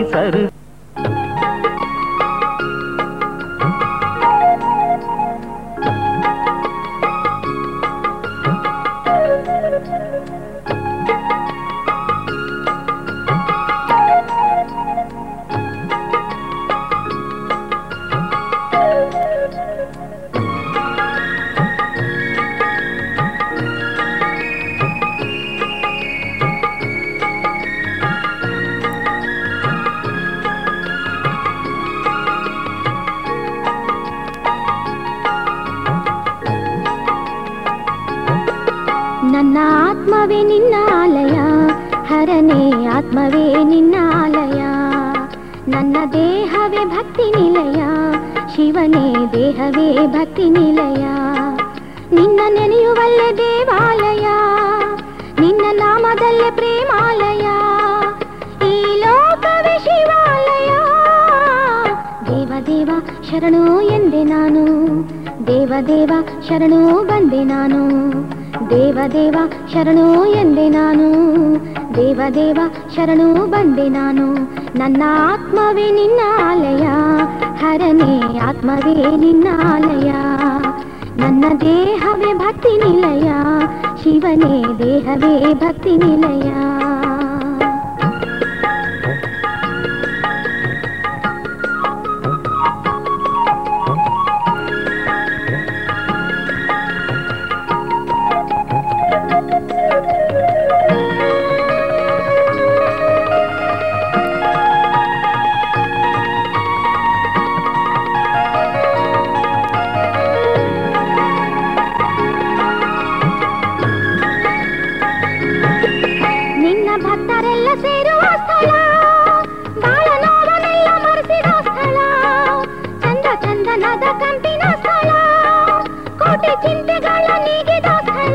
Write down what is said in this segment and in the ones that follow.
ಸರು ನನ್ನ ಆತ್ಮವೇ ನಿನ್ನ ಆಲಯ, ಹರನೇ ಆತ್ಮವೇ ನಿನ್ನ ಆಲಯ. ನನ್ನ ದೇಹವೇ ಭಕ್ತಿ ನಿಲಯ, ಶಿವನೇ ದೇಹವೇ ಭಕ್ತಿ ನಿಲಯ. ನಿನ್ನ ನೆನೆಯುವಲ್ಲೇ ದೇವಾಲಯ, ನಿನ್ನ ನಾಮದಲ್ಲೇ ಪ್ರೇಮಾಲಯ. ಈ ಲೋಕವೇ ಶಿವಾಲಯ. ದೇವದೇವ ಶರಣು ಎಂದೆ ನಾನು, ದೇವದೇವ ಶರಣು ಬಂದೆ ನಾನು. ದೇವದೇವ ಶರಣು ಎಂದೆ ನಾನು, ದೇವದೇವ ಶರಣು ಬಂದೆ ನಾನು. ನನ್ನ ಆತ್ಮವೇ ನಿನ್ನ ಆಲಯ, ಹರನೇ ಆತ್ಮವೇ ನಿನ್ನ ಆಲಯ. ನನ್ನ ದೇಹವೇ ಭಕ್ತಿ ನಿಲಯ, ಶಿವನೇ ದೇಹವೇ ಭಕ್ತಿ ನಿಲಯ. ಭಕ್ತರೆಲ್ಲ ಸೇರುವ ಸ್ಥಳ, ಬಾಳ ನೋವನೆಲ್ಲ ಮರೆಸಿದ ಸ್ಥಳ. ಚಂದ ಚಂದನದ ಕಂಪಿನ ಸ್ಥಳ, ಕೋಟಿ ಚಿಂತೆಗಳ ನೀಗಿದ ಸ್ಥಳ.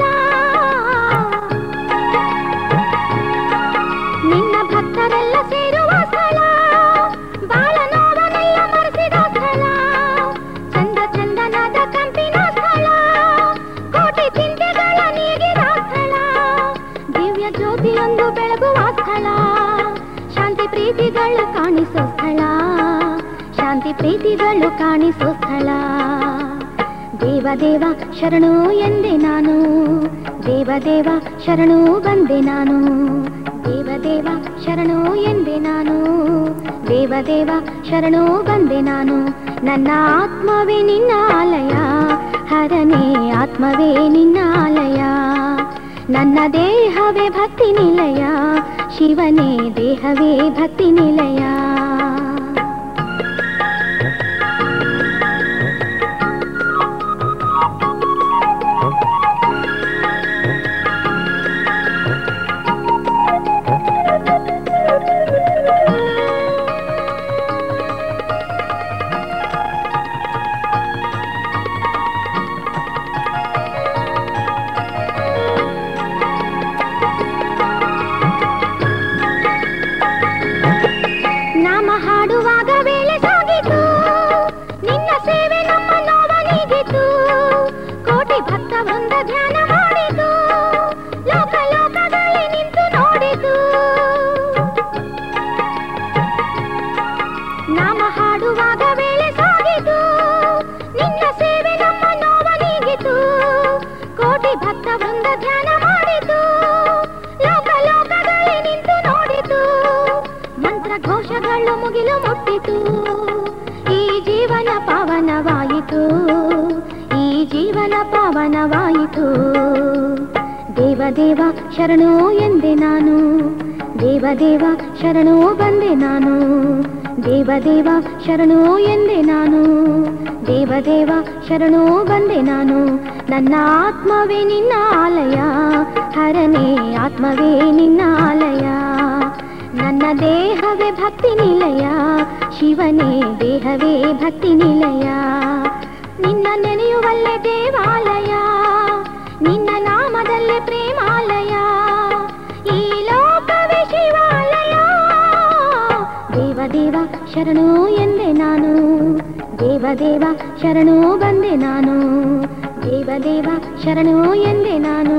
ನಿನ್ನ ಭಕ್ತರೆಲ್ಲ ಸೇರುವ ಸ್ಥಳ, ಬಾಳ ನೋವನೆಲ್ಲ ಮರೆಸಿದ ಸ್ಥಳ. ಚಂದ ಚಂದನದ ಕಂಪಿನ ಸ್ಥಳ, ಕೋಟಿ ಚಿಂತೆಗಳ ನೀಗಿದ ಸ್ಥಳ. ದಿವ್ಯ ಜ್ಯೋತಿಯೊಂದು ಬೆಳಗುವ ಸ್ಥಳ, ಶಾಂತಿ ಪ್ರೀತಿಗಳು ಕಾಣಿಸೋ ಸ್ಥಳ, ಶಾಂತಿ ಪ್ರೀತಿಗಳು ಕಾಣಿಸೋ ಸ್ಥಳ. ದೇವದೇವ ಶರಣು ಎಂದೆ ನಾನು, ದೇವದೇವ ಶರಣು ಬಂದೆ ನಾನು. ದೇವದೇವ ಶರಣು ಎಂದೆ ನಾನು, ದೇವದೇವ ಶರಣು ಬಂದೆ ನಾನು. ನನ್ನ ಆತ್ಮವೇ ನಿನ್ನ ಆಲಯ, ಹರನೇ ಆತ್ಮವೇ ನಿನ್ನ ಆಲಯ. ನನ್ನ ದೇಹವೇ ಭಕ್ತಿ ನಿಲಯ, ಶಿವನೇ ದೇಹವೇ ಭಕ್ತಿ ನಿಲಯ. ನಾಮ ಹಾಡುವಾಗ ವೇಳೆ ಸಾಗಿತು, ನಿನ್ನ ಸೇವೆ ನಮ್ಮ ನೋವ ನೀಗಿತು. ಕೋಟಿ ಭಕ್ತ ವೃಂದ ಧ್ಯಾನ ಮಾಡಿತು, ಲೋಕ ಲೋಕದಲ್ಲಿ ನಿಂತು ನೋಡಿತು. ನಾಮ ಹಾಡುವಾಗ ವೇಳೆ ಸಾಗಿತು, ನಿನ್ನ ಸೇವೆ ನಮ್ಮ ನೋವ ನೀಗಿತು. ಕೋಟಿ ಭಕ್ತ ವೃಂದ ಧ್ಯಾನ ಮಾಡಿತು, ಲೋಕ ಲೋಕದಲ್ಲಿ ನಿಂತು ನೋಡಿತು. ಮಂತ್ರ ಘೋಷಗಳು ಮುಗಿಲು ಮುಟ್ಟಿತು, ಈ ಜೀವನ ಪಾವನವಾಯಿತು, ಈ ಜೀವನ ಪಾವನವಾಯಿತು. ದೇವದೇವ ಶರಣು ಎಂದೆ ನಾನು, ದೇವದೇವ ಶರಣು ಬಂದೆ ನಾನು. ದೇವದೇವ ಶರಣು ಎಂದೆ ನಾನು, ದೇವದೇವ ಶರಣು ಬಂದೆ ನಾನು. ನನ್ನ ಆತ್ಮವೇ ನಿನ್ನ ಆಲಯ, ಹರನೇ ಆತ್ಮವೇ ನಿನ್ನ ಆಲಯ. ನನ್ನ ದೇಹವೇ ಭಕ್ತಿ ನಿಲಯ, ಶಿವನೇ ದೇಹವೇ ಭಕ್ತಿ ನಿಲಯ. ನಿನ್ನ ನೆನೆಯುವಲ್ಲೇ ದೇವಾಲಯ, ನಿನ್ನ ನಾಮದಲ್ಲೇ ಪ್ರೇಮಾಲಯ. ಈ ಲೋಕವೇ ಶಿವಾಲಯ. ದೇವದೇವ ಶರಣು ಎಂದೆ ನಾನು, ದೇವದೇವ ಶರಣು ಬಂದೆ ನಾನು. ದೇವದೇವ ಶರಣು ಎಂದೆ ನಾನು,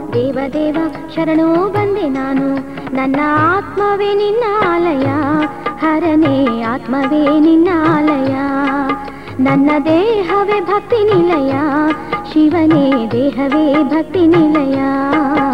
ದೇವದೇವ ಶರಣು ಬಂದೆ ನಾನು. ನನ್ನ ಆತ್ಮವೇ ನಿನ್ನ ಆಲಯ, ಹರನೇ ಆತ್ಮವೇ ನಿನ್ನಾಲಯ, ನನ್ನ ದೇಹವೇ ಭಕ್ತಿ ನಿಲಯ, ಶಿವನೇ ದೇಹವೇ ಭಕ್ತಿ ನಿಲಯ.